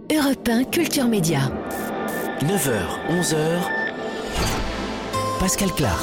Europe 1 Culture Média. 9h, 11h, Pascal Clark.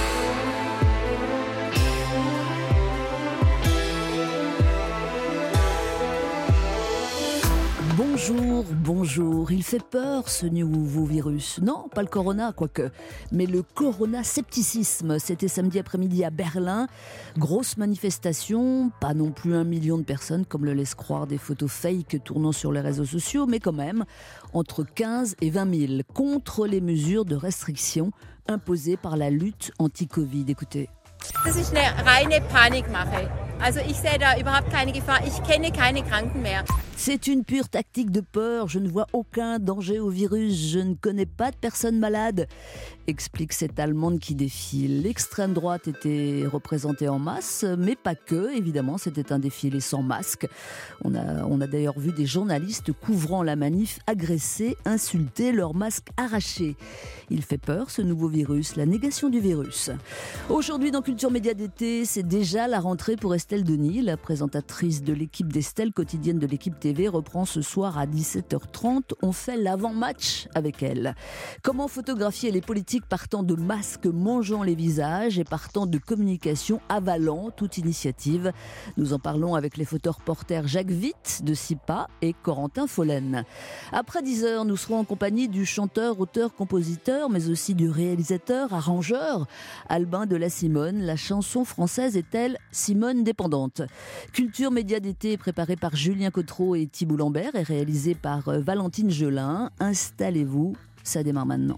Bonjour, il fait peur ce nouveau virus. Non, pas le corona, quoique, mais le corona-scepticisme. C'était samedi après-midi à Berlin. Grosse manifestation, pas non plus 1 million de personnes, comme le laissent croire des photos fake tournant sur les réseaux sociaux, mais quand même, entre 15 et 20 000, contre les mesures de restriction imposées par la lutte anti-Covid. Écoutez. Das ist eine reine Panikmache. Also ich sehe da überhaupt keine Gefahr. Ich kenne keine Kranken mehr. C'est une pure tactique de peur. Je ne vois aucun danger au virus. Je ne connais pas de personnes malades, explique cette Allemande qui défile. L'extrême droite était représentée en masse, mais pas que. Évidemment, c'était un défilé sans masque. On a d'ailleurs vu des journalistes couvrant la manif agressés, insultés, leurs masques arrachés. Il fait peur, ce nouveau virus, la négation du virus. Aujourd'hui, dans Culture Média d'été, c'est déjà la rentrée pour Estelle Denis. La présentatrice de l'équipe d'Estelle, quotidienne de l'équipe TV, reprend ce soir à 17h30. On fait l'avant-match avec elle. Comment photographier les politiques partant de masques mangeant les visages et partant de communication avalant toute initiative? Nous en parlons avec les photoreporters Jacques Witt de SIPA et Corentin Follen. Après 10h, nous serons en compagnie du chanteur, auteur, compositeur, mais aussi du réalisateur, arrangeur, Albin de la Simone. La chanson française est-elle Simone dépendante? Culture Média d'été préparée par Julien Cotreau et Thibault Lambert et réalisée par Valentine Gelin. Installez-vous, ça démarre maintenant.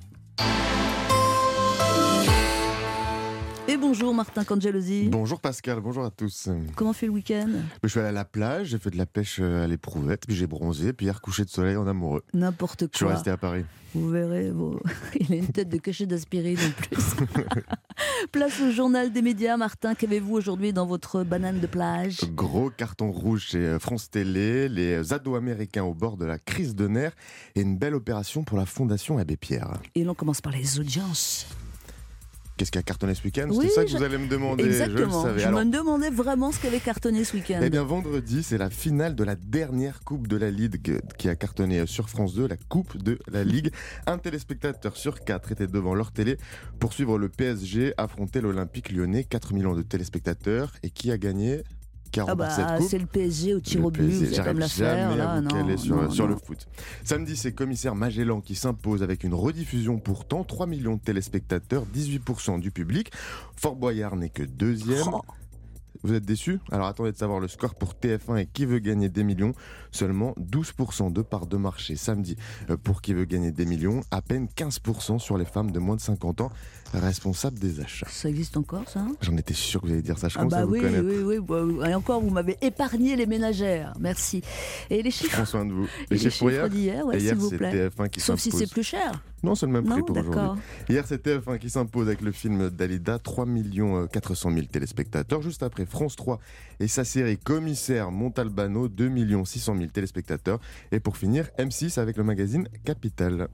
Et bonjour Martin Cangelosi. Bonjour Pascal, bonjour à tous. Comment fait le week-end? Je suis allé à la plage, j'ai fait de la pêche à l'éprouvette, puis j'ai bronzé, puis hier couché de soleil en amoureux. N'importe quoi. Je suis resté à Paris. Vous verrez, il a une tête de cachet d'aspirine en plus. Place au journal des médias. Martin, qu'avez-vous aujourd'hui dans votre banane de plage? Gros carton rouge chez France Télé, les ados américains au bord de la crise de nerfs et une belle opération pour la Fondation Abbé Pierre. Et l'on commence par les audiences. Qu'est-ce qui a cartonné ce week-end? Oui, c'est ça que vous allez me demander. Exactement. Je le savais. Je me demandais vraiment ce qu'avait cartonné ce week-end. Eh bien, vendredi, c'est la finale de la dernière Coupe de la Ligue qui a cartonné sur France 2, la Coupe de la Ligue. Un téléspectateur sur 4 était devant leur télé pour suivre le PSG affronter l'Olympique Lyonnais. 4 millions de téléspectateurs. Et qui a gagné? C'est le PSG au tir au but, vous êtes comme l'affaire là, sur le foot. Samedi, c'est Commissaire Magellan qui s'impose avec une rediffusion pourtant, 3 millions de téléspectateurs, 18% du public. Fort Boyard n'est que deuxième. Vous êtes déçus? Alors attendez de savoir le score pour TF1 et Qui veut gagner des millions. Seulement 12% de part de marché samedi pour Qui veut gagner des millions. À peine 15% sur les femmes de moins de 50 ans responsables des achats. Ça existe encore, ça? J'en étais sûr que vous alliez dire ça. Je commence à vous connaître. Oui. Et encore, vous m'avez épargné les ménagères. Merci. Et les chiffres? Prends soin de vous. Les chiffres d'hier, s'il vous plaît. TF1 qui Sauf s'impose. si c'est plus cher. Non, c'est le même prix Non, pour d'accord. aujourd'hui. Hier, c'est TF1 qui s'impose avec le film Dalida, 3 400 000 téléspectateurs. Juste après, France 3 et sa série Commissaire Montalbano, 2 600 000 téléspectateurs. Et pour finir, M6 avec le magazine Capital.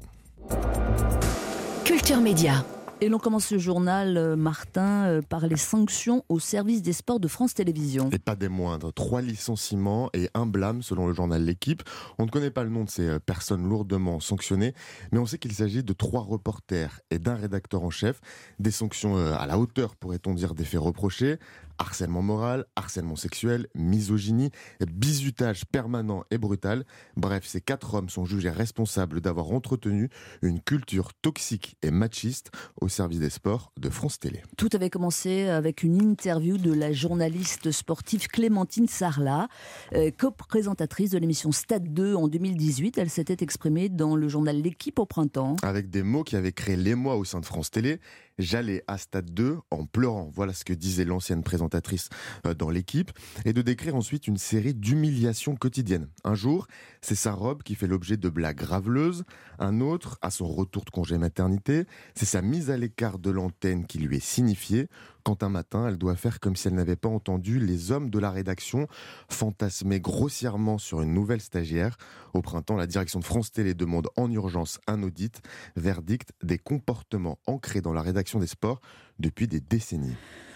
Culture Média. Et l'on commence ce journal, Martin, par les sanctions au service des sports de France Télévisions. Et pas des moindres. 3 licenciements et 1 blâme selon le journal L'Équipe. On ne connaît pas le nom de ces personnes lourdement sanctionnées, mais on sait qu'il s'agit de 3 reporters et d'un rédacteur en chef. Des sanctions à la hauteur, pourrait-on dire, des faits reprochés. Harcèlement moral, harcèlement sexuel, misogynie, bizutage permanent et brutal. Bref, ces 4 hommes sont jugés responsables d'avoir entretenu une culture toxique et machiste au service des sports de France Télé. Tout avait commencé avec une interview de la journaliste sportive Clémentine Sarlat, co-présentatrice de l'émission Stade 2 en 2018. Elle s'était exprimée dans le journal L'Équipe au printemps. Avec des mots qui avaient créé l'émoi au sein de France Télé. J'allais à Stade 2 en pleurant. Voilà ce que disait l'ancienne présentatrice dans L'Équipe. Et de décrire ensuite une série d'humiliations quotidiennes. Un jour, c'est sa robe qui fait l'objet de blagues graveleuses. Un autre, à son retour de congé maternité, c'est sa mise à l'écart de l'antenne qui lui est signifiée. Quand un matin, elle doit faire comme si elle n'avait pas entendu les hommes de la rédaction fantasmer grossièrement sur une nouvelle stagiaire. Au printemps, la direction de France Télé demande en urgence un audit. Verdict, des comportements ancrés dans la rédaction des sports depuis des décennies.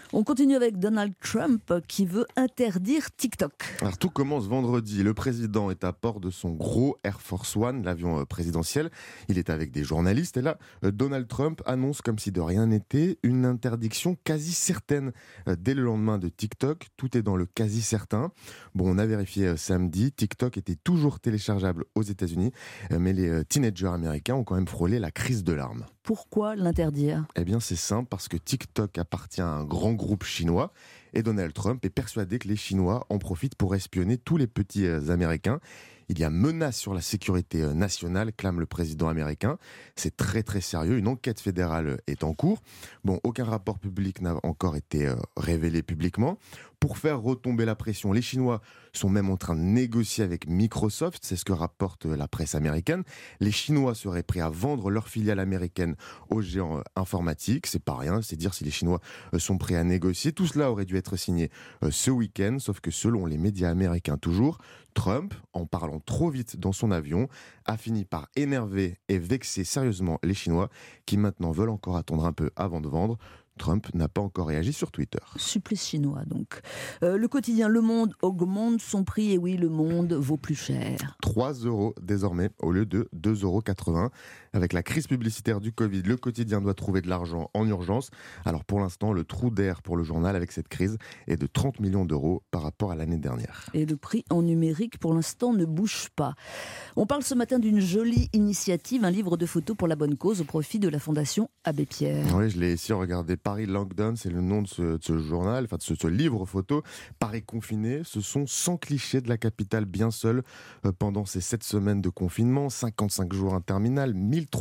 On continue avec Donald Trump qui veut interdire TikTok. Alors tout commence vendredi. Le président est à bord de son gros Air Force One, l'avion présidentiel. Il est avec des journalistes et là, Donald Trump annonce comme si de rien n'était une interdiction quasi certaine dès le lendemain de TikTok. Tout est dans le quasi certain. Bon, on a vérifié samedi, TikTok était toujours téléchargeable aux États-Unis, mais les teenagers américains ont quand même frôlé la crise de larmes. Pourquoi l'interdire ? Eh bien c'est simple, parce que TikTok appartient à un grand groupe chinois et Donald Trump est persuadé que les Chinois en profitent pour espionner tous les petits Américains. Il y a menace sur la sécurité nationale, clame le président américain. C'est très très sérieux, une enquête fédérale est en cours. Bon, aucun rapport public n'a encore été révélé publiquement. Pour faire retomber la pression, les Chinois sont même en train de négocier avec Microsoft, c'est ce que rapporte la presse américaine. Les Chinois seraient prêts à vendre leur filiale américaine aux géants informatiques, c'est pas rien, c'est dire si les Chinois sont prêts à négocier. Tout cela aurait dû être signé ce week-end, sauf que selon les médias américains toujours, Trump, en parlant trop vite dans son avion, a fini par énerver et vexer sérieusement les Chinois qui maintenant veulent encore attendre un peu avant de vendre. Trump n'a pas encore réagi sur Twitter. Supplice chinois donc. Le quotidien Le Monde augmente son prix et oui, Le Monde vaut plus cher. 3 € désormais au lieu de 2,80 €. Avec la crise publicitaire du Covid, le quotidien doit trouver de l'argent en urgence. Alors pour l'instant, le trou d'air pour le journal avec cette crise est de 30 millions d'euros par rapport à l'année dernière. Et le prix en numérique pour l'instant ne bouge pas. On parle ce matin d'une jolie initiative, un livre de photos pour la bonne cause au profit de la Fondation Abbé Pierre. Oui, je l'ai ici regardé. Paris Lockdown, c'est le nom de ce journal, enfin de ce livre photo. Paris confiné, ce sont 100 clichés de la capitale bien seule pendant ces 7 semaines de confinement, 55 jours interminables,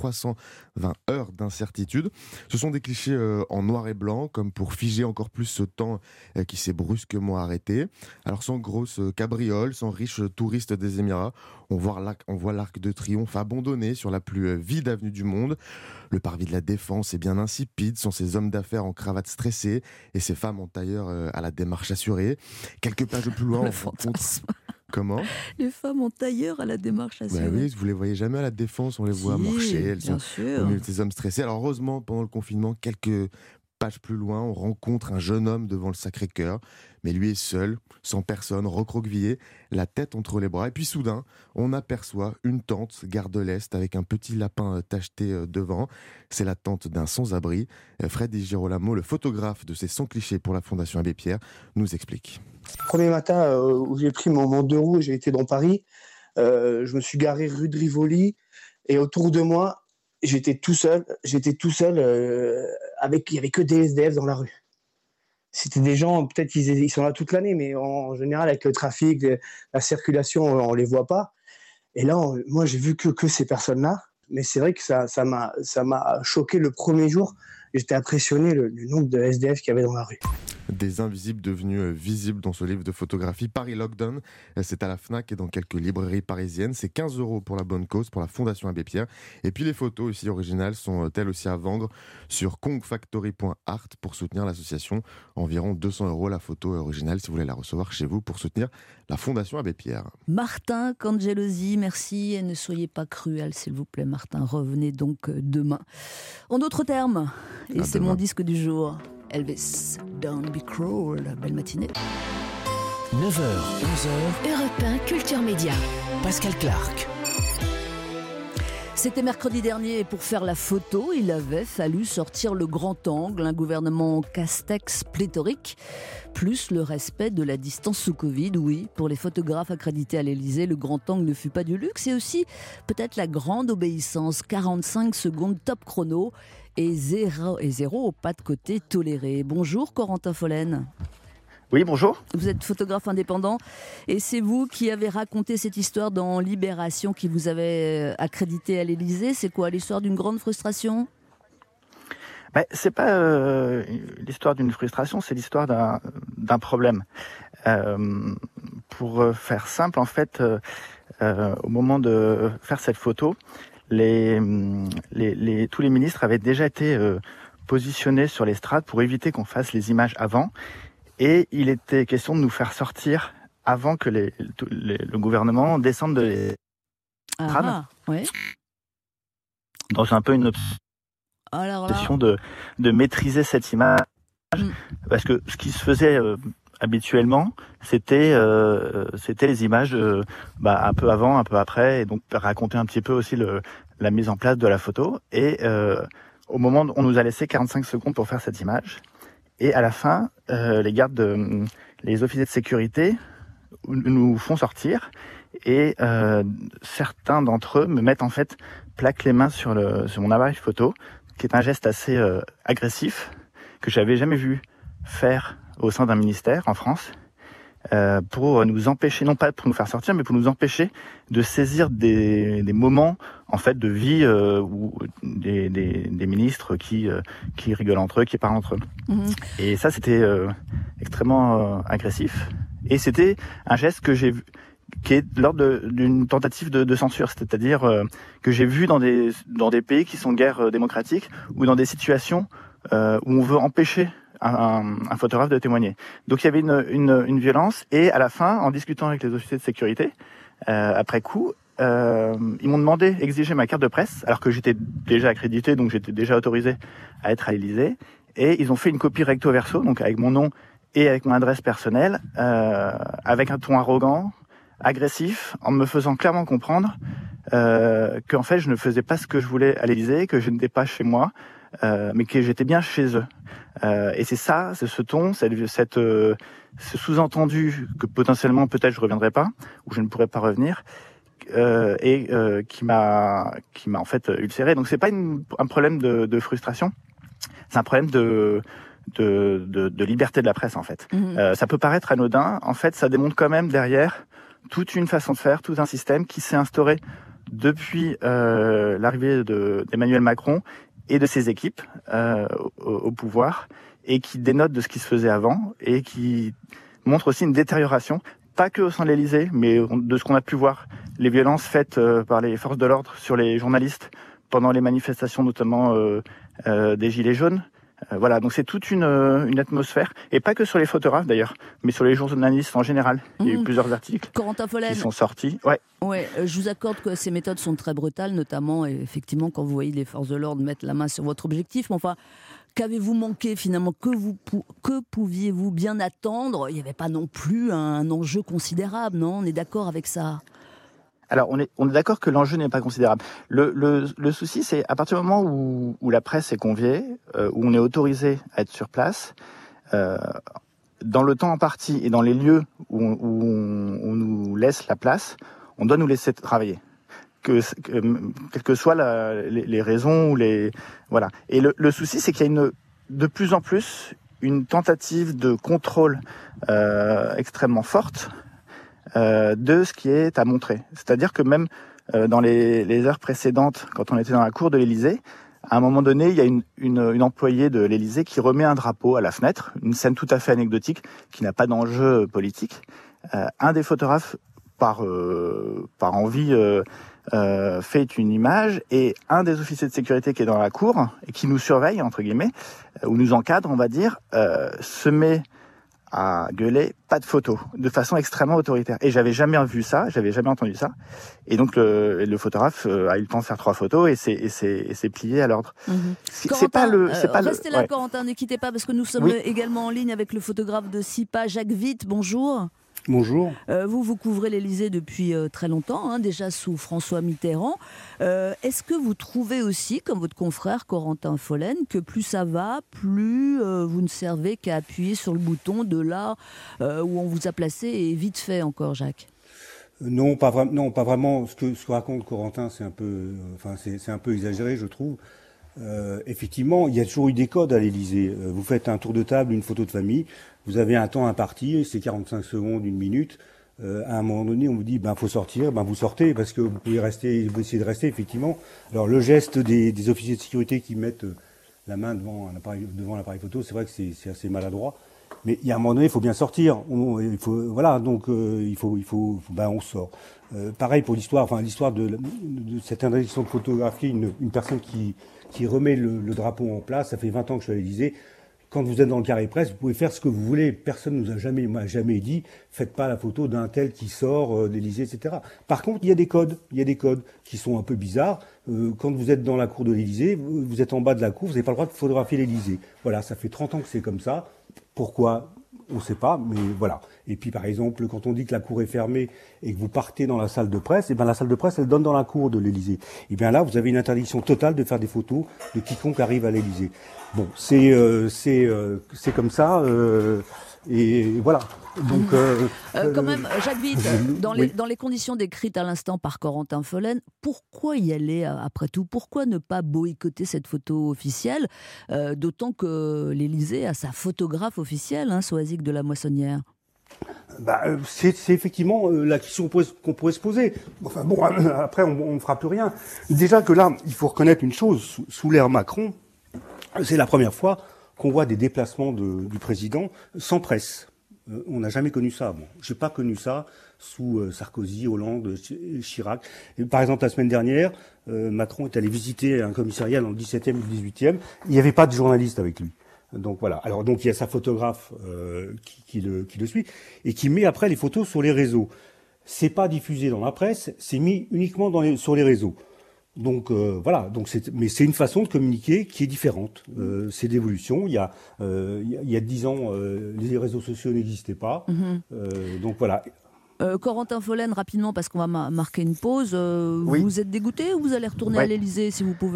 1320 heures d'incertitude. Ce sont des clichés en noir et blanc, comme pour figer encore plus ce temps qui s'est brusquement arrêté. Alors sans grosses cabrioles, sans riches touristes des Émirats, on voit l'Arc de Triomphe abandonné sur la plus vide avenue du monde. Le parvis de la Défense est bien insipide, sans ces hommes d'affaires en cravate stressée et ces femmes en tailleur à la démarche assurée. Quelques pages plus loin, on rencontre... Comment ? Les femmes en tailleur à la démarche assurée. Oui, vous les voyez jamais à la Défense, on les voit marcher, elles sont au milieu de ces hommes stressés. Alors heureusement, pendant le confinement, quelques pages plus loin, on rencontre un jeune homme devant le Sacré-Cœur, mais lui est seul, sans personne, recroquevillé, la tête entre les bras. Et puis soudain, on aperçoit une tente gare de l'Est avec un petit lapin tacheté devant. C'est la tente d'un sans-abri. Fred Di Girolamo, le photographe de ces 100 clichés pour la Fondation Abbé Pierre, nous explique. Premier matin où j'ai pris mon 2 roues, j'ai été dans Paris, je me suis garé rue de Rivoli et autour de moi, j'étais tout seul il n'y avait que des SDF dans la rue. C'était des gens, peut-être ils sont là toute l'année, mais en général avec le trafic, la circulation, on les voit pas. Et là, moi j'ai vu que ces personnes-là, mais c'est vrai que ça m'a choqué le premier jour. J'étais impressionné le nombre de SDF qu'il y avait dans la rue. Des invisibles devenus visibles dans ce livre de photographie. Paris Lockdown, c'est à la Fnac et dans quelques librairies parisiennes. C'est 15 € pour la bonne cause, pour la Fondation Abbé Pierre. Et puis les photos aussi originales sont elles aussi à vendre sur kongfactory.art pour soutenir l'association. Environ 200 € la photo originale si vous voulez la recevoir chez vous pour soutenir la Fondation Abbé Pierre. Martin Cangelosi, merci et ne soyez pas cruel s'il vous plaît Martin. Revenez donc demain. En d'autres termes, et c'est mon disque du jour. Elvis, Don't Be Cruel. Belle matinée. 9h, 11h, Europe 1 Culture Média. Pascal Clark. C'était mercredi dernier et pour faire la photo, il avait fallu sortir le grand angle, un gouvernement Castex pléthorique, plus le respect de la distance sous Covid. Oui, pour les photographes accrédités à l'Élysée, le grand angle ne fut pas du luxe et aussi peut-être la grande obéissance, 45 secondes top chrono et zéro pas de côté toléré. Bonjour Corentin Follen. Oui, bonjour. Vous êtes photographe indépendant et c'est vous qui avez raconté cette histoire dans Libération qui vous avait accrédité à l'Élysée. C'est quoi, l'histoire d'une grande frustration ? C'est pas l'histoire d'une frustration, c'est l'histoire d'un problème. Pour faire simple, en fait, au moment de faire cette photo, tous les ministres avaient déjà été positionnés sur l'estrade pour éviter qu'on fasse les images avant. Et il était question de nous faire sortir avant que le gouvernement descende de l'estrade. Ouais. Dans un peu une obsession de maîtriser cette image Parce que ce qui se faisait habituellement, c'était les images un peu avant, un peu après, et donc raconter un petit peu aussi la mise en place de la photo. Et au moment où on nous a laissé 45 secondes pour faire cette image, et à la fin, les officiers de sécurité nous font sortir, et certains d'entre eux me mettent en fait, plaquent les mains sur mon appareil photo, qui est un geste assez agressif que j'avais jamais vu faire au sein d'un ministère en France, pour nous empêcher, non pas pour nous faire sortir, mais pour nous empêcher de saisir des moments en fait de vie où des ministres qui rigolent entre eux, qui parlent entre eux. Et ça, c'était extrêmement agressif. Et c'était un geste que j'ai vu, qui est l'ordre d'une tentative de censure, c'est-à-dire que j'ai vu dans des pays qui sont guère démocratiques, ou dans des situations où on veut empêcher un photographe de témoigner. Donc il y avait une violence, et à la fin, en discutant avec les officiers de sécurité, après coup, ils m'ont demandé d'exiger ma carte de presse, alors que j'étais déjà accrédité, donc j'étais déjà autorisé à être à l'Élysée, et ils ont fait une copie recto verso, donc avec mon nom et avec mon adresse personnelle, avec un ton arrogant, agressif, en me faisant clairement comprendre qu'en fait je ne faisais pas ce que je voulais à l'Élysée, que je n'étais pas chez moi, mais que j'étais bien chez eux. Et c'est ça, c'est ce ton, ce sous-entendu que potentiellement peut-être je reviendrai pas, ou je ne pourrais pas revenir, qui m'a en fait ulcéré. Donc c'est pas un problème de frustration, c'est un problème de liberté de la presse en fait. Ça peut paraître anodin, en fait ça démontre quand même derrière toute une façon de faire, tout un système qui s'est instauré depuis l'arrivée d'Emmanuel Macron et de ses équipes au pouvoir, et qui dénote de ce qui se faisait avant, et qui montre aussi une détérioration, pas que au sein de l'Élysée, mais de ce qu'on a pu voir, les violences faites par les forces de l'ordre sur les journalistes pendant les manifestations, notamment des Gilets jaunes. Voilà, donc c'est toute une atmosphère, et pas que sur les photographes d'ailleurs, mais sur les journalistes en général. Il y a eu plusieurs articles Corentin Follen, qui sont sortis. Ouais, je vous accorde que ces méthodes sont très brutales, notamment effectivement quand vous voyez les forces de l'ordre mettre la main sur votre objectif. Mais enfin, qu'avez-vous manqué finalement? Que pouviez-vous bien attendre? Il n'y avait pas non plus un enjeu considérable, non? On est d'accord avec ça? Alors, on est d'accord que l'enjeu n'est pas considérable. Le souci, c'est à partir du moment où la presse est conviée, où on est autorisé à être sur place, dans le temps imparti et dans les lieux où on nous laisse la place, on doit nous laisser travailler. Quelles que soient les raisons ou voilà. Et le souci, c'est qu'il y a de plus en plus une tentative de contrôle extrêmement forte de ce qui est à montrer. C'est-à-dire que même dans les heures précédentes, quand on était dans la cour de l'Élysée, à un moment donné, il y a une employée de l'Élysée qui remet un drapeau à la fenêtre, une scène tout à fait anecdotique, qui n'a pas d'enjeu politique. Un des photographes, par envie, fait une image, et un des officiers de sécurité qui est dans la cour, et qui nous surveille, entre guillemets, ou nous encadre, on va dire, se met à gueuler « pas de photos » de façon extrêmement autoritaire. Et j'avais jamais vu ça, j'avais jamais entendu ça. Et donc le photographe a eu le temps de faire 3 photos et c'est plié à l'ordre. C'est pas restez là, Corentin, ne quittez pas, parce que nous sommes également en ligne avec le photographe de SIPA, Jacques Witt. Bonjour. Bonjour. Vous couvrez l'Élysée depuis très longtemps, déjà sous François Mitterrand. Est-ce que vous trouvez aussi, comme votre confrère Corentin Follen, que plus ça va, plus vous ne servez qu'à appuyer sur le bouton de là où on vous a placé, et vite fait encore, Jacques? Non, pas vraiment. Ce que raconte Corentin, c'est un peu exagéré, je trouve. Effectivement, il y a toujours eu des codes à l'Élysée. Vous faites un tour de table, une photo de famille, vous avez un temps imparti, c'est 45 secondes, 1 minute. À un moment donné, on vous dit, faut sortir, vous sortez, parce que vous pouvez essayer de rester, effectivement. Alors, le geste des officiers de sécurité qui mettent la main devant l'appareil photo, c'est vrai que c'est assez maladroit. Mais il y a un moment donné, il faut bien sortir. On sort. Pareil pour l'histoire de cette interdiction de photographier, une personne qui remet le drapeau en place. Ça fait 20 ans que je suis à l'Élysée. Quand vous êtes dans le carré presse, vous pouvez faire ce que vous voulez. Personne ne nous a jamais dit faites pas la photo d'un tel qui sort de l'Élysée, etc. Par contre, il y a des codes qui sont un peu bizarres. Quand vous êtes dans la cour de l'Élysée, vous êtes en bas de la cour, vous n'avez pas le droit de photographier l'Élysée. Voilà, ça fait 30 ans que c'est comme ça. Pourquoi ? On ne sait pas, mais voilà. Et puis, par exemple, quand on dit que la cour est fermée et que vous partez dans la salle de presse, la salle de presse, elle donne dans la cour de l'Élysée. Et bien là, vous avez une interdiction totale de faire des photos de quiconque arrive à l'Élysée. Bon, c'est comme ça. Et voilà. Donc, quand même, Jacques Witt, dans les conditions décrites à l'instant par Corentin Follen, pourquoi y aller après tout ? Pourquoi ne pas boycotter cette photo officielle ? D'autant que l'Élysée a sa photographe officielle, Soazic de la Moissonnière. C'est effectivement la question qu'on pourrait se poser. Enfin bon, après on ne fera plus rien. Déjà que là, il faut reconnaître une chose, sous l'ère Macron, c'est la première fois qu'on voit des déplacements du président sans presse. On n'a jamais connu ça. Bon, j'ai pas connu ça sous Sarkozy, Hollande, Chirac. Et par exemple, la semaine dernière, Macron est allé visiter un commissariat dans le 17e et le 18e. Il n'y avait pas de journaliste avec lui. Donc voilà. Alors donc il y a sa photographe qui le suit et qui met après les photos sur les réseaux. C'est pas diffusé dans la presse, c'est mis uniquement sur les réseaux. Donc voilà, mais c'est une façon de communiquer qui est différente. C'est d'évolution. Il y a 10 ans, les réseaux sociaux n'existaient pas. Donc voilà. Corentin Follen, rapidement, parce qu'on va marquer une pause. Oui. Vous êtes dégoûté ou vous allez retourner à l'Élysée si vous pouvez ?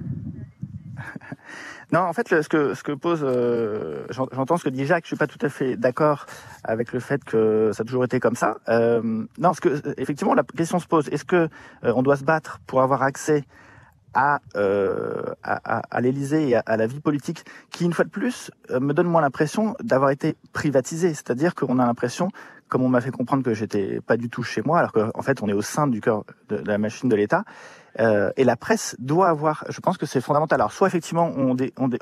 Non, en fait, ce que pose, j'entends ce que dit Jacques. Je suis pas tout à fait d'accord avec le fait que ça a toujours été comme ça. Non, effectivement, la question se pose. Est-ce que on doit se battre pour avoir accès à l'Élysée et à la vie politique, qui une fois de plus me donne moins l'impression d'avoir été privatisée. C'est-à-dire qu'on a l'impression, comme on m'a fait comprendre que j'étais pas du tout chez moi, alors qu'en fait on est au sein du cœur de la machine de l'État. Et la presse doit avoir, je pense que c'est fondamental. Alors soit effectivement on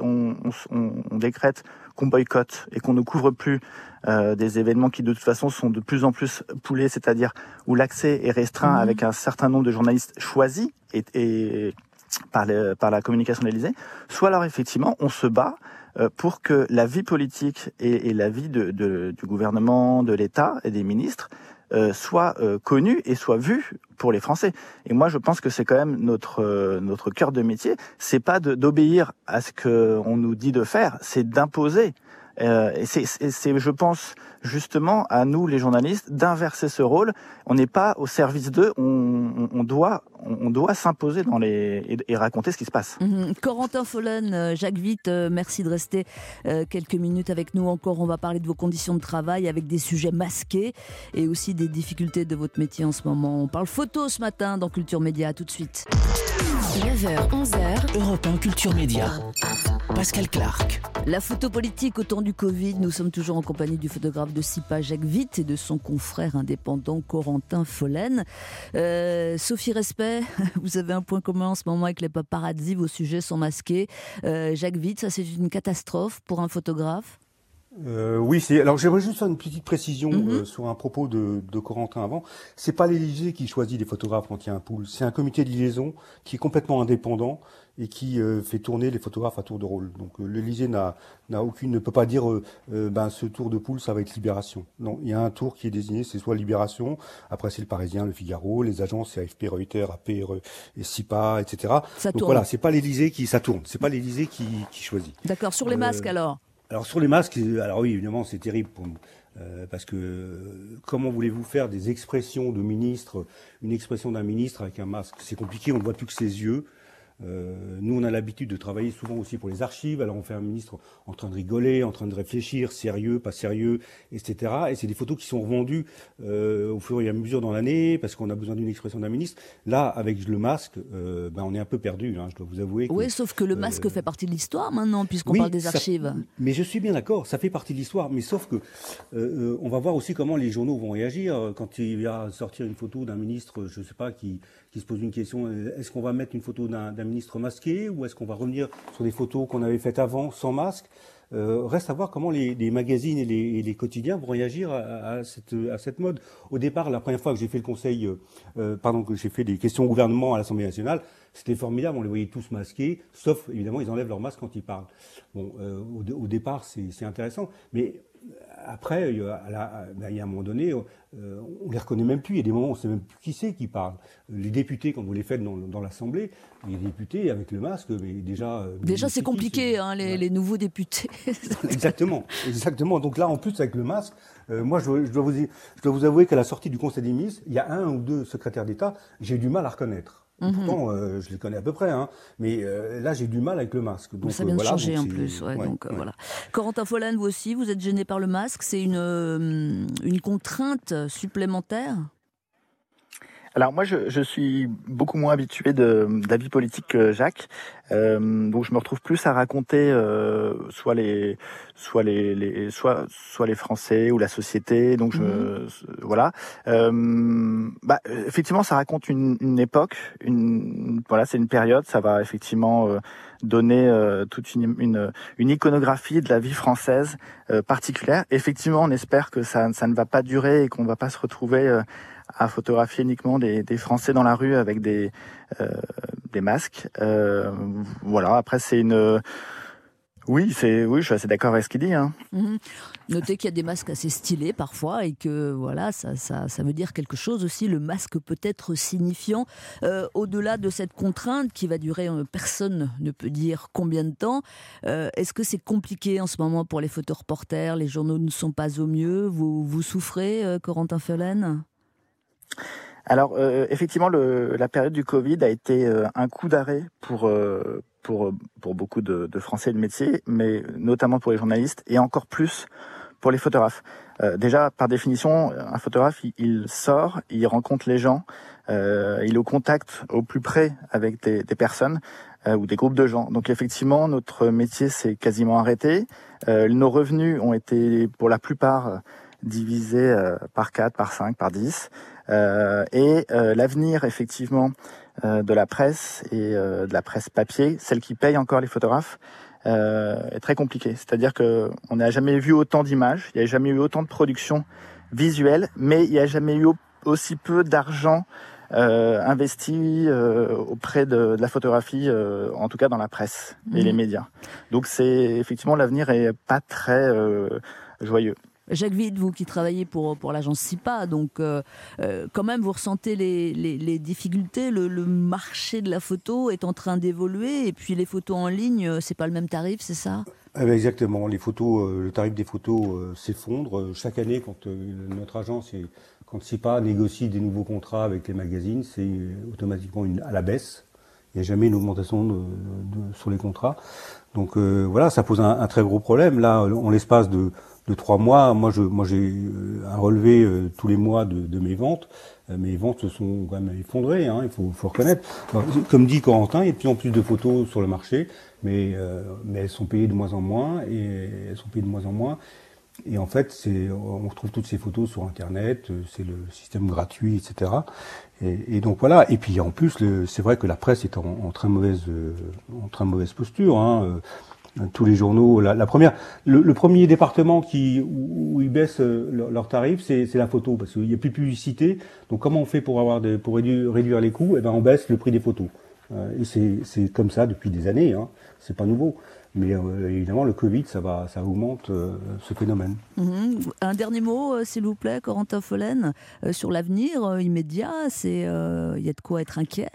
décrète qu'on boycotte et qu'on ne couvre plus des événements qui de toute façon sont de plus en plus poulés, c'est-à-dire où l'accès est restreint avec un certain nombre de journalistes choisis et par la communication de l'Élysée. Soit alors effectivement on se bat pour que la vie politique et la vie du gouvernement, de l'État et des ministres soit connue et soit vue pour les Français. Et moi, je pense que c'est quand même notre cœur de métier. C'est pas d'obéir à ce qu'on nous dit de faire, c'est d'imposer. Et c'est, je pense, justement, à nous, les journalistes, d'inverser ce rôle. On n'est pas au service d'eux, on doit s'imposer et raconter ce qui se passe. Corentin Follen, Jacques Witt, merci de rester quelques minutes avec nous encore. On va parler de vos conditions de travail avec des sujets masqués et aussi des difficultés de votre métier en ce moment. On parle photo ce matin dans Culture Média. Tout de suite. 9h, 11h. Europe 1 Culture Média. Pascal Clark. La photo politique au temps du Covid. Nous sommes toujours en compagnie du photographe de SIPA, Jacques Witt, et de son confrère indépendant Corentin Follen. Sophie Respect, vous avez un point commun en ce moment avec les paparazzi, vos sujets sont masqués. Jacques Witt, ça c'est une catastrophe pour un photographe ? Oui, alors j'aimerais juste faire une petite précision sur un propos de Corentin avant. C'est pas l'Élysée qui choisit les photographes quand il y a un pool, c'est un comité de liaison qui est complètement indépendant et qui fait tourner les photographes à tour de rôle. Donc l'Élysée ne peut pas dire ce tour de pool ça va être Libération. Non, il y a un tour qui est désigné, c'est soit Libération, après c'est le Parisien, le Figaro, les agences c'est AFP, Reuters, AP, et SIPA, etc. Ça Donc tourne. voilà, c'est pas l'Élysée qui ça tourne, c'est pas l'Élysée qui choisit. D'accord, sur les masques alors ? Alors sur les masques, alors oui, évidemment, c'est terrible pour nous. Parce que comment voulez-vous faire des expressions de ministre, une expression d'un ministre avec un masque ? C'est compliqué, on ne voit plus que ses yeux. Nous, on a l'habitude de travailler souvent aussi pour les archives. Alors, on fait un ministre en train de rigoler, en train de réfléchir, sérieux, pas sérieux, etc. Et c'est des photos qui sont revendues au fur et à mesure dans l'année parce qu'on a besoin d'une expression d'un ministre. Là, avec le masque, on est un peu perdu. Je dois vous avouer. Oui, sauf que le masque fait partie de l'histoire maintenant, puisqu'on parle des archives. Mais je suis bien d'accord, ça fait partie de l'histoire. Mais sauf que on va voir aussi comment les journaux vont réagir quand il va sortir une photo d'un ministre, je ne sais pas, qui se pose une question. Est-ce qu'on va mettre une photo d'un ministre masqué ou est-ce qu'on va revenir sur des photos qu'on avait faites avant sans masque? Reste à voir comment les magazines et les quotidiens vont réagir à cette mode. Au départ, la première fois que j'ai fait que j'ai fait des questions au gouvernement à l'Assemblée nationale, c'était formidable, on les voyait tous masqués, sauf évidemment ils enlèvent leur masque quand ils parlent. Bon, au départ c'est intéressant, mais après, il y a un moment donné, on les reconnaît même plus. Il y a des moments où on ne sait même plus qui c'est qui parle. Les députés, quand vous les faites dans l'Assemblée, les députés avec le masque, mais déjà... Déjà, c'est compliqué, les nouveaux députés. Exactement. Donc là, en plus, avec le masque, moi, je dois vous avouer qu'à la sortie du Conseil des ministres, il y a 1 ou 2 secrétaires d'État, j'ai eu du mal à reconnaître. Pourtant, je les connais à peu près, mais là, j'ai du mal avec le masque. Donc, ça vient de changer en plus. Voilà. Corentin Follen, vous aussi, vous êtes gêné par le masque. C'est une contrainte supplémentaire? Alors moi, je suis beaucoup moins habitué de la vie politique que Jacques, donc je me retrouve plus à raconter soit les Français ou la société. Donc voilà. Effectivement, ça raconte une époque, c'est une période. Ça va effectivement donner toute une iconographie de la vie française particulière. Effectivement, on espère que ça ne va pas durer et qu'on va pas se retrouver à photographier uniquement des Français dans la rue avec des masques. Voilà. Après, oui, je suis assez d'accord avec ce qu'il dit. Notez qu'il y a des masques assez stylés parfois et que voilà, ça veut dire quelque chose aussi. Le masque peut être signifiant. Au-delà de cette contrainte qui va durer, personne ne peut dire combien de temps. Est-ce que c'est compliqué en ce moment pour les photoreporters? Les journaux ne sont pas au mieux. Vous souffrez, Corentin Follen? Alors effectivement, la période du Covid a été un coup d'arrêt pour beaucoup de Français de métier, mais notamment pour les journalistes et encore plus pour les photographes. Déjà, par définition, un photographe, il sort, il rencontre les gens, il est au contact au plus près avec des personnes ou des groupes de gens. Donc effectivement, notre métier s'est quasiment arrêté. Nos revenus ont été pour la plupart divisés par 4, par 5, par 10. L'avenir effectivement de la presse et de la presse papier, celle qui paye encore les photographes, est très compliquée. C'est-à-dire que on n'a jamais vu autant d'images, il n'y a jamais eu autant de production visuelle, mais il n'y a jamais eu aussi peu d'argent investi auprès de la photographie, en tout cas dans la presse et les médias. Donc effectivement l'avenir est pas très joyeux. Jacques Witt, vous qui travaillez pour l'agence SIPA, donc quand même vous ressentez les difficultés, le marché de la photo est en train d'évoluer et puis les photos en ligne, c'est pas le même tarif, c'est ça? Exactement, les photos, le tarif des photos s'effondre. Chaque année, quand notre agence, quand SIPA négocie des nouveaux contrats avec les magazines, c'est automatiquement à la baisse. Il n'y a jamais une augmentation sur les contrats. Donc voilà, ça pose un très gros problème. Là, en l'espace de 3 mois, moi j'ai un relevé tous les mois de mes ventes. Mes ventes se sont quand même effondrées, il faut reconnaître. Alors, comme dit Corentin, il y a de plus en plus de photos sur le marché, mais elles sont payées de moins en moins et en fait, on retrouve toutes ces photos sur Internet, c'est le système gratuit, etc. Et donc voilà. Et puis en plus, c'est vrai que la presse est en très mauvaise posture. Tous les journaux, le premier département où ils baissent leurs tarifs, c'est la photo, parce qu'il n'y a plus de publicité. Donc comment on fait pour réduire les coûts? On baisse le prix des photos. Et c'est comme ça depuis des années. C'est pas nouveau. Mais évidemment, le Covid, ça augmente ce phénomène. Un dernier mot, s'il vous plaît, Corentin Follen, sur l'avenir immédiat. Il y a de quoi être inquiet?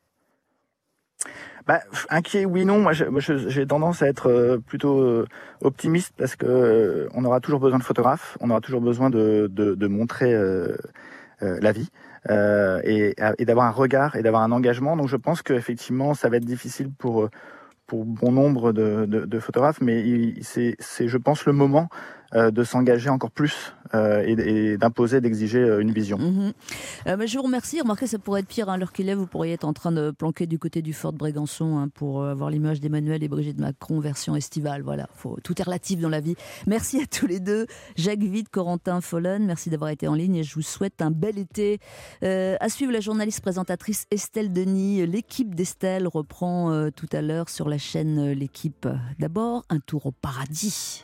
Inquiet, oui, non. Moi, j'ai tendance à être plutôt optimiste parce que on aura toujours besoin de photographes, on aura toujours besoin de montrer la vie et d'avoir un regard et d'avoir un engagement. Donc, je pense qu'effectivement, ça va être difficile pour bon nombre de photographes, mais c'est, je pense, le moment de s'engager encore plus et d'imposer, d'exiger une vision. Je vous remercie. Remarquez, ça pourrait être pire. L'heure qu'il est, vous pourriez être en train de planquer du côté du fort de Brégançon pour avoir l'image d'Emmanuel et Brigitte Macron version estivale. Voilà, tout est relatif dans la vie. Merci à tous les deux. Jacques Witte, Corentin Follen, merci d'avoir été en ligne et je vous souhaite un bel été. À suivre la journaliste présentatrice Estelle Denis. L'équipe d'Estelle reprend tout à l'heure sur la chaîne L'équipe. D'abord, un tour au paradis.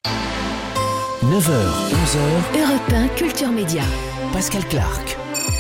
9h, 11h, Europe 1 Culture Média. Pascal Clark.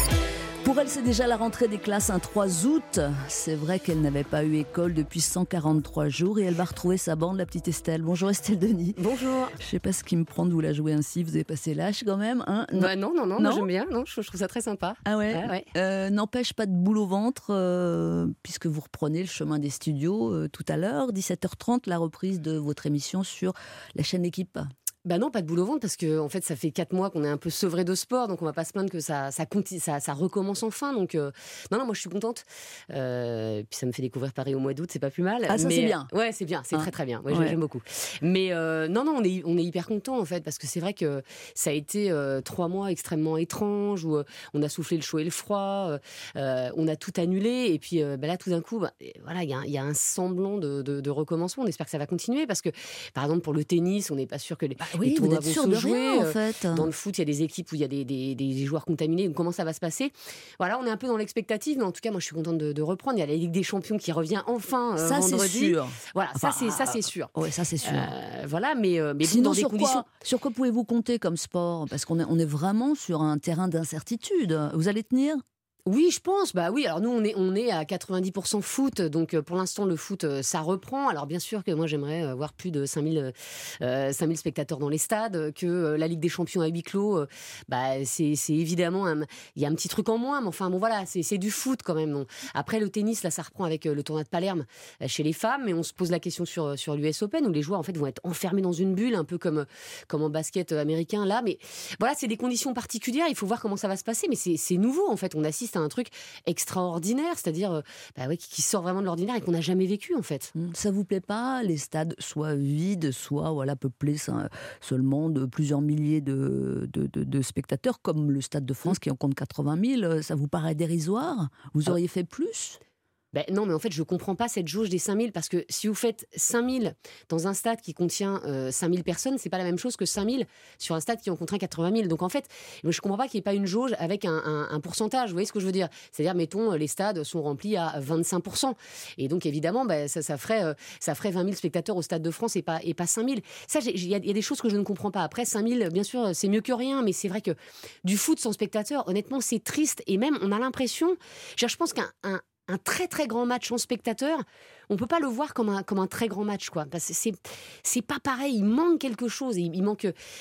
Pour elle, c'est déjà la rentrée des classes un 3 août. C'est vrai qu'elle n'avait pas eu école depuis 143 jours et elle va retrouver sa bande, la petite Estelle. Bonjour Estelle Denis. Bonjour. Je ne sais pas ce qui me prend de vous la jouer ainsi. Vous avez passé l'âge quand même, hein? Non, moi, j'aime bien. Non, je trouve ça très sympa. Ah ouais, n'empêche pas de boule au ventre puisque vous reprenez le chemin des studios tout à l'heure. 17h30, la reprise de votre émission sur la chaîne L'équipe. Bah non, pas de boule au ventre parce que en fait, ça fait 4 mois qu'on est un peu sevré de sport, donc on va pas se plaindre que ça recommence enfin. Donc non, moi je suis contente. Puis ça me fait découvrir Paris au mois d'août, c'est pas plus mal. Ah ça c'est bien. Ouais, c'est bien, c'est très très bien. Ouais, j'aime beaucoup. Mais non, on est hyper content en fait parce que c'est vrai que ça a été 3 mois extrêmement étranges où on a soufflé le chaud et le froid, on a tout annulé et puis là tout d'un coup, voilà, il y a un semblant de recommencement. On espère que ça va continuer parce que par exemple pour le tennis, on n'est pas sûr que oui, les vous tournois êtes vont sûr se de jouer. rien, en fait. Dans le foot, il y a des équipes où il y a des joueurs contaminés. Comment ça va se passer? Voilà, on est un peu dans l'expectative, mais en tout cas, moi, je suis contente de reprendre. Il y a la Ligue des Champions qui revient enfin ça, vendredi. C'est sûr. Voilà, ça c'est sûr. Oui, ça c'est sûr. Voilà, mais sinon, dans des conditions. Sur quoi pouvez-vous compter comme sport? Parce qu'on est vraiment sur un terrain d'incertitude. Vous allez tenir? Oui, je pense. Bah oui. Alors nous, on est à 90% foot. Donc pour l'instant, le foot, ça reprend. Alors bien sûr que moi, j'aimerais voir plus de 5000 spectateurs dans les stades. Que la Ligue des Champions à huis clos, c'est évidemment il y a un petit truc en moins. Mais enfin bon, voilà, c'est du foot quand même. Donc, après le tennis, là, ça reprend avec le tournoi de Palerme chez les femmes. Mais on se pose la question sur l'US Open où les joueurs en fait vont être enfermés dans une bulle, un peu comme en basket américain là. Mais voilà, c'est des conditions particulières. Il faut voir comment ça va se passer. Mais c'est nouveau en fait. On assiste à un truc extraordinaire, c'est-à-dire qui sort vraiment de l'ordinaire et qu'on n'a jamais vécu en fait. Ça vous plaît pas, les stades soient vides, soit peuplés seulement de plusieurs milliers de spectateurs, comme le Stade de France qui en compte 80 000, ça vous paraît dérisoire? Vous auriez fait plus? Non, mais en fait, je ne comprends pas cette jauge des 5000 parce que si vous faites 5000 dans un stade qui contient 5000 personnes, c'est pas la même chose que 5000 sur un stade qui en contient 80 000. Donc en fait, je ne comprends pas qu'il n'y ait pas une jauge avec un pourcentage. Vous voyez ce que je veux dire? C'est-à-dire, mettons, les stades sont remplis à 25%. Et donc évidemment, ça ferait 20 000 spectateurs au Stade de France et pas 5000. Ça, il y a des choses que je ne comprends pas. Après, 5000, bien sûr, c'est mieux que rien, mais c'est vrai que du foot sans spectateurs, honnêtement, c'est triste. Et même, on a l'impression, je pense qu'un très très grand match en spectateur, on peut pas le voir comme un très grand match quoi. Parce que c'est pas pareil, il manque quelque chose. Il manque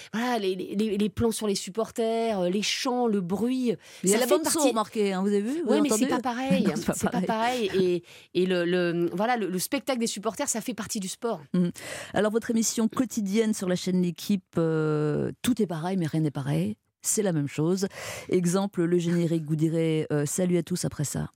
les plans sur les supporters, les chants, le bruit. Il y a la bande son remarqué, vous avez vu? Oui, mais c'est pas pareil. C'est pas pareil. Et le spectacle des supporters, ça fait partie du sport. Alors votre émission quotidienne sur la chaîne L'équipe, tout est pareil, mais rien n'est pareil. C'est la même chose. Exemple, le générique, vous direz salut à tous après ça.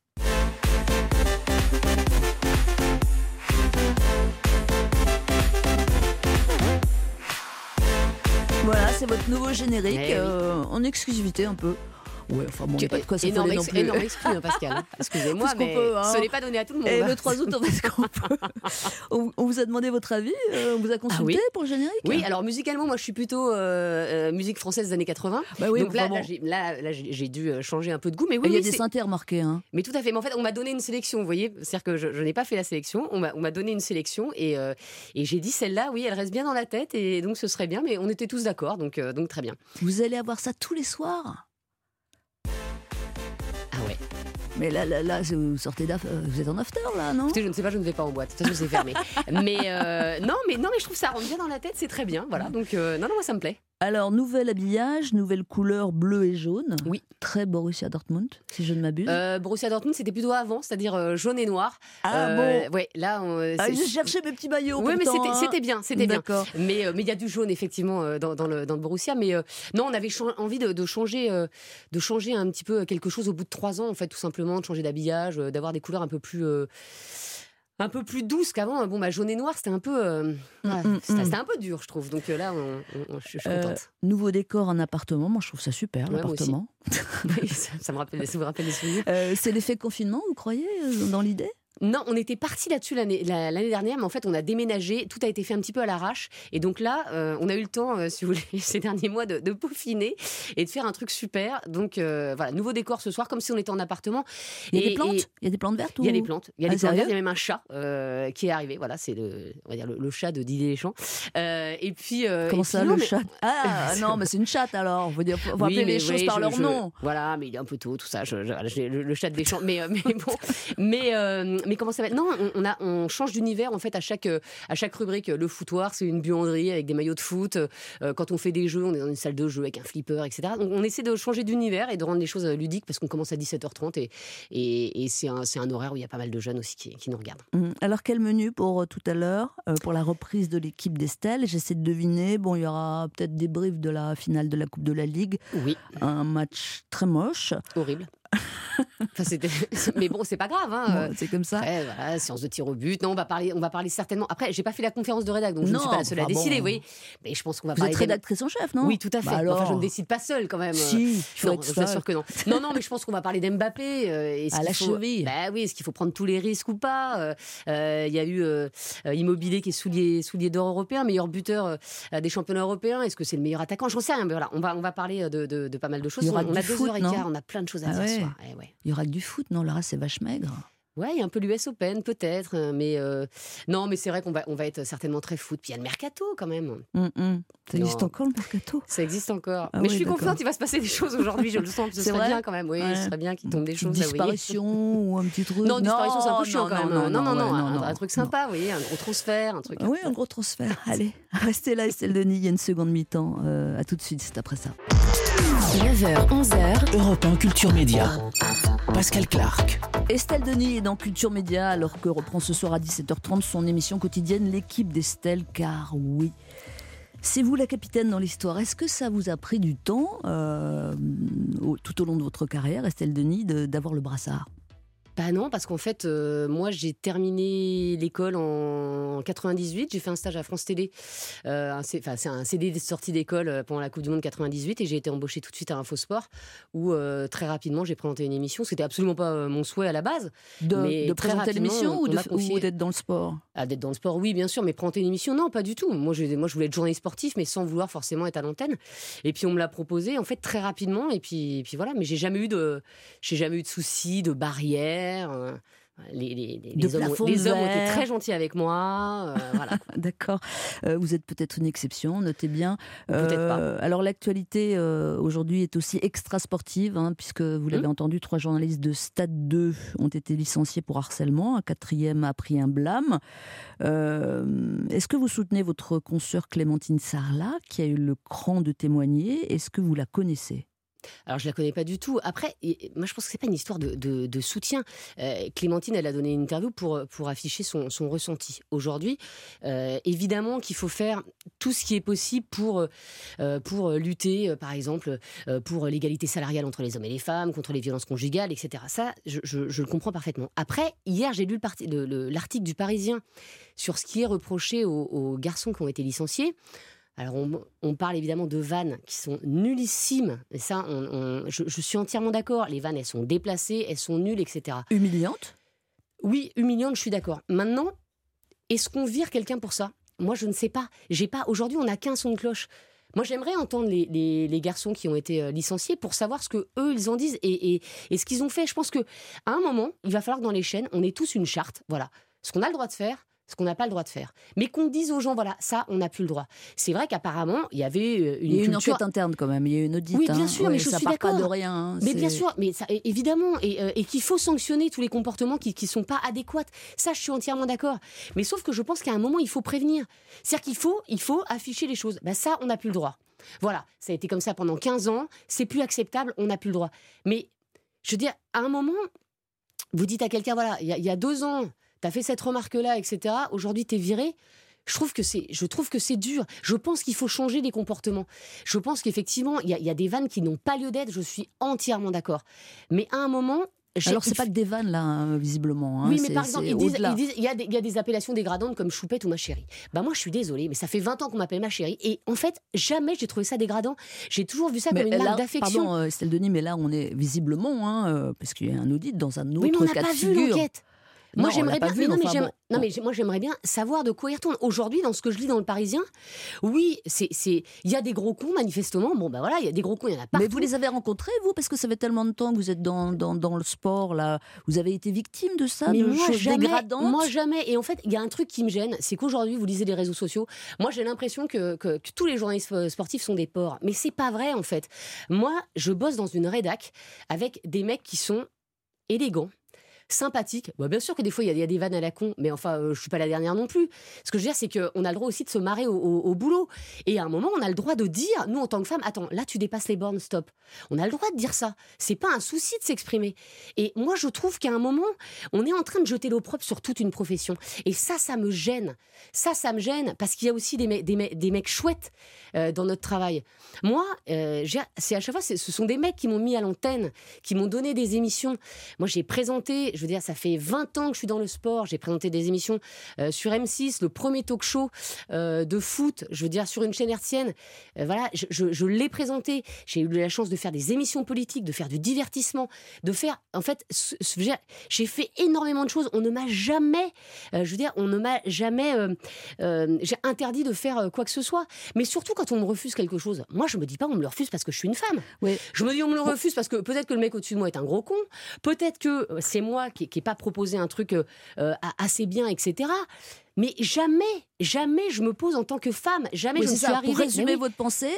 Voilà, c'est votre nouveau générique, en exclusivité un peu. Ouais, enfin bon, pas de quoi s'affoler non plus. Énorme exclu, Pascal. Excusez-moi, mais ce n'est pas donné à tout le monde. Et le 3 août, on fait ce qu'on peut. On vous a demandé votre avis, on vous a consulté pour le générique? Oui, alors musicalement, moi je suis plutôt musique française des années 80. Oui, donc là, j'ai dû changer un peu de goût. Mais oui, il y a des synthés remarqués. Mais tout à fait. Mais en fait, on m'a donné une sélection, vous voyez. C'est-à-dire que je n'ai pas fait la sélection. On m'a donné une sélection et j'ai dit celle-là, oui, elle reste bien dans la tête et donc ce serait bien. Mais on était tous d'accord, donc très bien. Vous allez avoir ça tous les soirs? Ah ouais. Mais là, vous sortez vous êtes en after là, non? Écoutez, je ne sais pas, je ne vais pas en boîte. De toute façon, c'est fermé. mais non, mais je trouve ça rentre bien dans la tête, c'est très bien. Voilà, donc non, moi ça me plaît. Alors, nouvel habillage, nouvelle couleur bleu et jaune. Oui. Très Borussia Dortmund, si je ne m'abuse. Borussia Dortmund, c'était plutôt avant, c'est-à-dire jaune et noir. Ah bon? Ouais, là. J'ai cherché mes petits maillots. Oui, mais c'était bien, c'était bien. D'accord. Mais il y a du jaune effectivement dans le Borussia, mais non, on avait envie de changer un petit peu quelque chose au bout de 3 ans, en fait, tout simplement, de changer d'habillage, d'avoir des couleurs un peu plus un peu plus douce qu'avant. Bon, jaune et noir, c'était un peu, c'était un peu dur, je trouve. Donc là, je suis contente. Nouveau décor en appartement, moi je trouve ça super, l'appartement. Oui, ça me rappelle des souvenirs. C'est l'effet confinement, vous croyez, dans l'idée ? Non, on était parti là-dessus l'année dernière, mais en fait, on a déménagé. Tout a été fait un petit peu à l'arrache. Et donc là, on a eu le temps, si vous voulez, ces derniers mois, de peaufiner et de faire un truc super. Donc voilà, nouveau décor ce soir, comme si on était en appartement. Il y a des plantes ? Il y a des plantes vertes ? Il y a des plantes. Il y a des plantes vertes. Il y a même un chat qui est arrivé. Voilà, c'est le chat de Didier Deschamps. Et puis. Comment ça, le chat ? Ah non, mais c'est une chatte alors. Faut appeler les choses par leur nom. Voilà, mais il est un peu tôt, tout ça. J'ai le chat de Deschamps. Mais bon. Mais comment ça va ? Non, on change d'univers en fait à chaque rubrique. Le foutoir, c'est une buanderie avec des maillots de foot. Quand on fait des jeux, on est dans une salle de jeu avec un flipper, etc. Donc on essaie de changer d'univers et de rendre les choses ludiques parce qu'on commence à 17h30 et c'est un horaire où il y a pas mal de jeunes aussi qui nous regardent. Alors quel menu pour tout à l'heure, pour la reprise de l'équipe d'Estelle ? J'essaie de deviner. Bon, il y aura peut-être des briefs de la finale de la Coupe de la Ligue. Oui. Un match très moche. Horrible. Mais bon, c'est pas grave. Bon, c'est comme ça. Après, voilà, séance de tir au but. Non, on va parler certainement. Après, j'ai pas fait la conférence de rédac, donc je ne suis pas la seule à décider. Vous voyez. Mais je pense qu'on va parler. Vous êtes rédactrice en chef, non ? Oui, tout à fait. Enfin, je ne décide pas seule, quand même. Si, il faut être je suis sûre que non. Non, mais je pense qu'on va parler d'Mbappé. À la cheville. Oui, est-ce qu'il faut prendre tous les risques ou pas ? Il y a eu Immobilier qui est soulier d'or européen, meilleur buteur des championnats européens. Est-ce que c'est le meilleur attaquant ? J'en sais rien. Mais voilà, on va parler de pas mal de choses. On a 2h15, on a plein de choses à dire ce soir. Il y aura que du foot, non ? Le reste, c'est vache maigre. Ouais, il y a un peu l'US Open, peut-être. Mais non, mais c'est vrai qu'on va être certainement très foot. Puis il y a le mercato, quand même. Ça existe encore, le mercato ? Ça existe encore. Mais je suis confiante, il va se passer des choses aujourd'hui. Je le sens. Ce serait bien, quand même. Oui, ce serait bien qu'il tombe des choses. Une disparition ou un petit truc ? Non, disparition, c'est un peu chiant, quand même. Non. Un truc sympa, vous voyez, un gros transfert. Un truc. Oui, un gros transfert. Allez, restez là, Estelle Denis. Il y a une seconde mi-temps. À tout de suite, c'est après ça. 9h, 11h. Europe 1 Culture Média. Pascal Clark. Estelle Denis est dans Culture Média alors que reprend ce soir à 17h30 son émission quotidienne L'équipe d'Estelle, car oui, c'est vous la capitaine dans l'histoire. Est-ce que ça vous a pris du temps, tout au long de votre carrière, Estelle Denis, d'avoir le brassard ? Bah non, parce qu'en fait, moi, j'ai terminé l'école en 98. J'ai fait un stage à France Télé. C'est un CD de sortie d'école pendant la Coupe du Monde 98. Et j'ai été embauchée tout de suite à Infosport, où très rapidement, j'ai présenté une émission. C'était absolument pas mon souhait à la base. De présenter l'émission ou d'être dans le sport ? D'être dans le sport, oui, bien sûr. Mais présenter une émission, non, pas du tout. Moi, je voulais être journaliste sportif, mais sans vouloir forcément être à l'antenne. Et puis, on me l'a proposé, en fait, très rapidement. Et puis voilà. Mais j'ai jamais eu de soucis, de barrières. Les hommes ont été très gentils avec moi. Voilà. D'accord. Vous êtes peut-être une exception, notez bien. Peut-être pas. Alors l'actualité aujourd'hui est aussi extra-sportive, puisque vous l'avez entendu, 3 journalistes de Stade 2 ont été licenciés pour harcèlement. Un 4e a pris un blâme. Est-ce que vous soutenez votre consoeur Clémentine Sarlat, qui a eu le cran de témoigner ? Est-ce que vous la connaissez ? Alors, je la connais pas du tout. Après, moi, je pense que c'est pas une histoire de soutien. Clémentine, elle a donné une interview pour afficher son ressenti. Aujourd'hui, évidemment qu'il faut faire tout ce qui est possible pour lutter, par exemple, pour l'égalité salariale entre les hommes et les femmes, contre les violences conjugales, etc. Ça, je le comprends parfaitement. Après, hier, j'ai lu l'article du Parisien sur ce qui est reproché aux garçons qui ont été licenciés. Alors, on parle évidemment de vannes qui sont nullissimes. Et ça, je suis entièrement d'accord. Les vannes, elles sont déplacées, elles sont nulles, etc. Humiliantes ? Oui, humiliantes, je suis d'accord. Maintenant, est-ce qu'on vire quelqu'un pour ça ? Moi, je ne sais pas. Aujourd'hui, on n'a qu'un son de cloche. Moi, j'aimerais entendre les garçons qui ont été licenciés pour savoir ce qu'eux, ils en disent et ce qu'ils ont fait. Je pense qu'à un moment, il va falloir que dans les chaînes, on ait tous une charte. Voilà. Ce qu'on a le droit de faire, ce qu'on n'a pas le droit de faire. Mais qu'on dise aux gens, voilà, ça, on n'a plus le droit. C'est vrai qu'apparemment, il y avait une enquête interne quand même, il y a eu une audit. Oui, bien sûr, mais je suis d'accord. Ça part pas de rien. Mais bien sûr, mais ça, évidemment, et qu'il faut sanctionner tous les comportements qui sont pas adéquats. Ça, je suis entièrement d'accord. Mais sauf que je pense qu'à un moment, il faut prévenir. C'est-à-dire qu'il faut afficher les choses. Ben ça, on n'a plus le droit. Voilà, ça a été comme ça pendant 15 ans, c'est plus acceptable, on n'a plus le droit. Mais, je veux dire, à un moment, vous dites à quelqu'un, voilà, il y a 2 ans, t'as fait cette remarque-là, etc. Aujourd'hui, t'es viré. Je trouve que c'est dur. Je pense qu'il faut changer les comportements. Je pense qu'effectivement, il y a des vannes qui n'ont pas lieu d'être. Je suis entièrement d'accord. Mais à un moment, Alors, c'est pas que des vannes, là, visiblement. Hein. Oui, mais par exemple, ils disent au-delà. il y a des appellations dégradantes comme choupette ou ma chérie. Bah moi, je suis désolée, mais ça fait 20 ans qu'on m'appelle ma chérie. Et en fait, jamais j'ai trouvé ça dégradant. J'ai toujours vu ça comme une marque d'affection. Pardon, Estelle Denis, mais là, on est visiblement, parce qu'il y a un audit dans un autre oui, mais on n'a cas pas de vu figure. l'enquête. Moi, Non, j'aimerais on l'a pas bien. vu, Moi, j'aimerais bien savoir de quoi il retourne. Aujourd'hui, dans ce que je lis dans Le Parisien, oui, il y a des gros cons, manifestement. Bon, ben voilà, il y a des gros cons, il y en a partout. Mais vous les avez rencontrés, vous, parce que ça fait tellement de temps que vous êtes dans le sport, là. Vous avez été victime de ça, mais de moi, choses dégradantes? Moi, jamais. Et en fait, il y a un truc qui me gêne, c'est qu'aujourd'hui, vous lisez les réseaux sociaux. Moi, j'ai l'impression que tous les journalistes sportifs sont des porcs. Mais c'est pas vrai, en fait. Moi, je bosse dans une rédac avec des mecs qui sont élégants, sympathique. Bah, bien sûr que des fois, il y a des vannes à la con, mais enfin, je suis pas la dernière non plus. Ce que je veux dire, c'est qu'on a le droit aussi de se marrer au boulot. Et à un moment, on a le droit de dire, nous, en tant que femme, attends, là, tu dépasses les bornes, stop. On a le droit de dire ça. C'est pas un souci de s'exprimer. Et moi, je trouve qu'à un moment, on est en train de jeter l'opprobre sur toute une profession. Et ça me gêne. Ça me gêne, parce qu'il y a aussi des mecs chouettes dans notre travail. Moi, c'est à chaque fois, ce sont des mecs qui m'ont mis à l'antenne, qui m'ont donné des émissions. Moi, j'ai présenté, je veux dire, ça fait 20 ans que je suis dans le sport. J'ai présenté des émissions sur M6, le premier talk show de foot, je veux dire, sur une chaîne hertzienne. Voilà, je l'ai présenté. J'ai eu la chance de faire des émissions politiques, de faire du divertissement, de faire, en fait, j'ai fait énormément de choses. On ne m'a jamais, j'ai interdit de faire quoi que ce soit. Mais surtout quand on me refuse quelque chose. Moi, je me dis pas on me le refuse parce que je suis une femme. Oui. Je me dis on me le refuse parce que peut-être que le mec au-dessus de moi est un gros con. Peut-être que c'est moi qui n'ai pas proposé un truc assez bien, etc. Mais jamais je me pose en tant que femme. Jamais je me suis arrivée. Pour résumer votre pensée,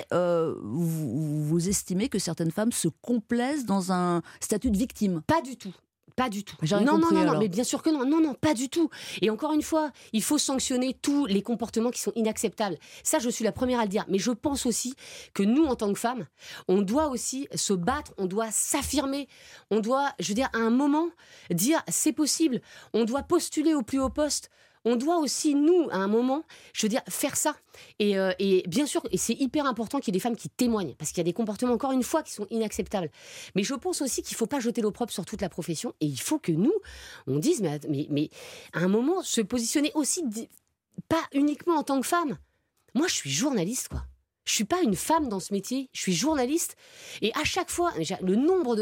vous estimez que certaines femmes se complaisent dans un statut de victime? Pas du tout. Pas du tout. Non, mais bien sûr que non. Non, pas du tout. Et encore une fois, il faut sanctionner tous les comportements qui sont inacceptables. Ça, je suis la première à le dire. Mais je pense aussi que nous, en tant que femmes, on doit aussi se battre, on doit s'affirmer, on doit, je veux dire, à un moment, dire c'est possible. On doit postuler au plus haut poste. On doit aussi, nous, à un moment, je veux dire, faire ça. Et bien sûr, et c'est hyper important qu'il y ait des femmes qui témoignent, parce qu'il y a des comportements, encore une fois, qui sont inacceptables. Mais je pense aussi qu'il ne faut pas jeter l'opprobre sur toute la profession, et il faut que nous, on dise, mais à un moment, se positionner aussi, pas uniquement en tant que femme. Moi, je suis journaliste, quoi. Je suis pas une femme dans ce métier, je suis journaliste. Et à chaque fois, le nombre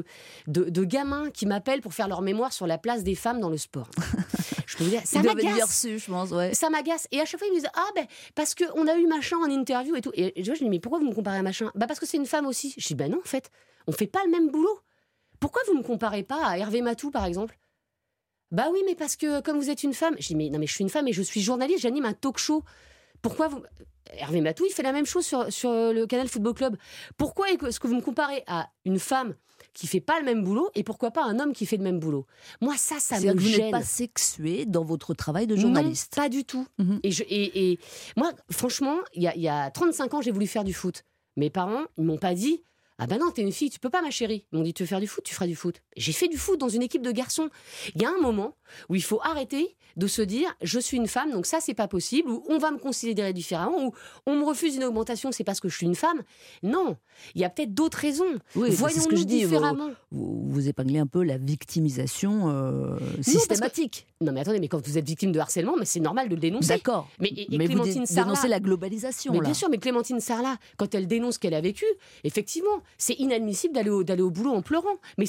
de gamins qui m'appellent pour faire leur mémoire sur la place des femmes dans le sport. Je peux vous dire, ça m'agace. Je pense, ouais. Ça m'agace. Et à chaque fois, ils me disent parce qu'on a eu machin en interview et tout. Et je dis mais pourquoi vous me comparez à machin? Parce que c'est une femme aussi. Je dis non, en fait, on fait pas le même boulot. Pourquoi vous me comparez pas à Hervé Matou, par exemple? Oui, mais parce que comme vous êtes une femme. Je dis mais non, mais je suis une femme et je suis journaliste, j'anime un talk show. Pourquoi vous... Hervé Matou, il fait la même chose sur le Canal Football Club. Pourquoi est-ce que vous me comparez à une femme qui fait pas le même boulot et pourquoi pas un homme qui fait le même boulot? Moi, ça me gêne. Vous n'êtes pas sexuée dans votre travail de journaliste? Non, pas du tout. Et moi, franchement, il y a 35 ans, j'ai voulu faire du foot. Mes parents, ils m'ont pas dit non, t'es une fille, tu peux pas, ma chérie. Ils m'ont dit, tu veux faire du foot, tu feras du foot. J'ai fait du foot dans une équipe de garçons. Il y a un moment où il faut arrêter de se dire, je suis une femme, donc ça, c'est pas possible, ou on va me considérer différemment, ou on me refuse une augmentation, c'est parce que je suis une femme. Non, il y a peut-être d'autres raisons. Oui, voyons-nous différemment. Vous épinglez un peu la victimisation systématique. Non, mais attendez, mais quand vous êtes victime de harcèlement, mais c'est normal de le dénoncer. D'accord. Mais Clémentine Sarlat, dénoncez la globalisation. Mais là. Bien sûr, mais Clémentine Sarlat, quand elle dénonce ce qu'elle a vécu, effectivement, c'est inadmissible d'aller au boulot en pleurant. Mais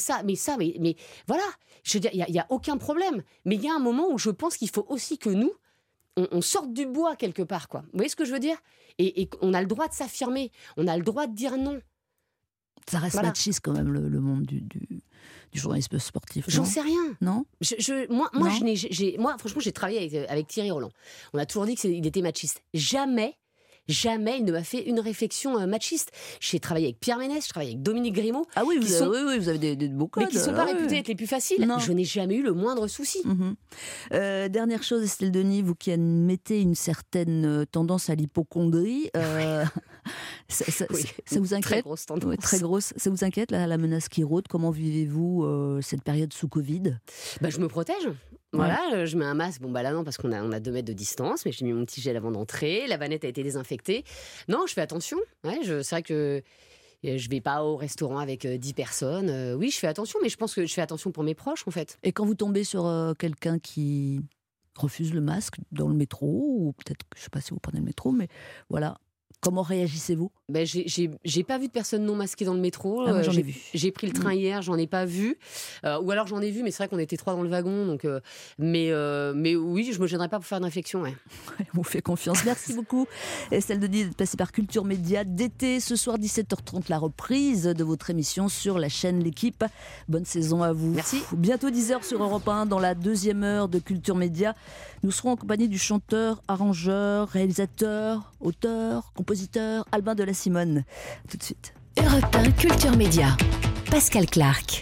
voilà. Je veux dire, il y a aucun problème. Mais il y a un moment où je pense qu'il faut aussi que nous, on sorte du bois quelque part, quoi. Vous voyez ce que je veux dire? Et on a le droit de s'affirmer. On a le droit de dire non. Ça reste machiste quand même, le monde du journalisme sportif. J'en sais rien. Non. Moi, franchement, j'ai travaillé avec Thierry Roland. On a toujours dit qu'il était machiste. Jamais il ne m'a fait une réflexion machiste. J'ai travaillé avec Pierre Ménès, je travaille avec Dominique Grimaud. Ah oui, vous avez des beaux codes. Mais qui ne sont pas réputés être les plus faciles. Non. Je n'ai jamais eu le moindre souci. Dernière chose, Estelle Denis, vous qui admettez une certaine tendance à l'hypocondrie, ça vous inquiète? Très grosse tendance. Très grosse. Ça vous inquiète, la menace qui rôde? Comment vivez-vous cette période sous Covid? Je me protège. Voilà, je mets un masque. Là non, parce qu'on a 2 mètres de distance, mais j'ai mis mon petit gel avant d'entrer. La vanette a été désinfectée. Non, je fais attention. C'est vrai que Je vais pas au restaurant avec 10 personnes. Oui, je fais attention, mais je pense que je fais attention pour mes proches, en fait. Et quand vous tombez sur quelqu'un qui refuse le masque dans le métro, ou peut-être, je ne sais pas si vous prenez le métro, mais voilà, comment réagissez-vous ? J'ai pas vu de personne non masquée dans le métro. Moi, j'en ai vu. J'ai pris le train hier, j'en ai pas vu. Ou alors j'en ai vu, mais c'est vrai qu'on était 3 dans le wagon. Donc, mais oui, je me gênerais pas pour faire une réflexion. Ouais. On vous fait confiance. Merci beaucoup. Estelle Denis d'être passée par Culture Média d'été. Ce soir, 17h30, la reprise de votre émission sur la chaîne L'Équipe. Bonne saison à vous. Merci. Bientôt 10h sur Europe 1, dans la deuxième heure de Culture Média. Nous serons en compagnie du chanteur, arrangeur, réalisateur, auteur, compositeur, Albin de la Simone. Tout de suite. Europe 1 Culture Média. Pascal Clark.